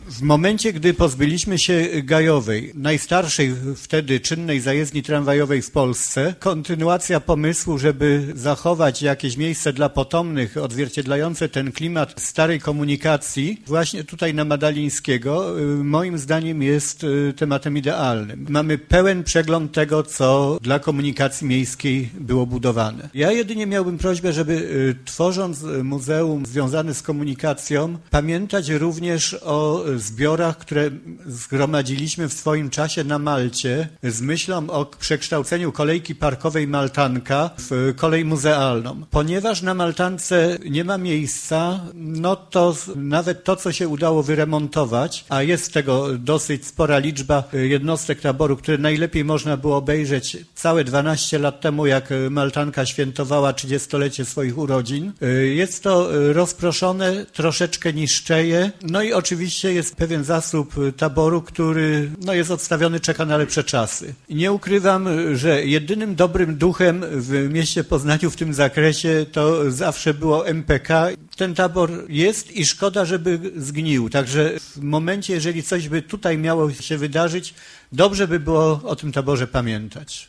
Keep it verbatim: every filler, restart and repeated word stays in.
W momencie, gdy pozbyliśmy się Gajowej, najstarszej wtedy czynnej zajezdni tramwajowej w Polsce, kontynuacja pomysłu, żeby zachować jakieś miejsce dla potomnych, odzwierciedlające ten klimat starej komunikacji, właśnie tutaj na Madalińskiego, moim zdaniem jest tematem idealnym. Mamy pełen przegląd tego, co dla komunikacji miejskiej było budowane. Ja jedynie miałbym prośbę, żeby tworząc muzeum związane z komunikacją, pamiętać również o zbiorach, które zgromadziliśmy w swoim czasie na Malcie z myślą o przekształceniu kolejki parkowej Maltanka w kolej muzealną. Ponieważ na Maltance nie ma miejsca, no to nawet to, co się udało wyremontować, a jest tego dosyć spora liczba jednostek taboru, które najlepiej można było obejrzeć całe dwanaście lat temu, jak Maltanka świętowała trzydziestolecie swoich urodzin. Jest to rozproszone, troszeczkę niszczeje, no i oczywiście jest pewien zasób taboru, który no, jest odstawiony, czeka na lepsze czasy. Nie ukrywam, że jedynym dobrym duchem w mieście Poznaniu w tym zakresie to zawsze było M P K. Ten tabor jest i szkoda, żeby zgnił. Także w momencie, jeżeli coś by tutaj miało się wydarzyć, dobrze by było o tym taborze pamiętać.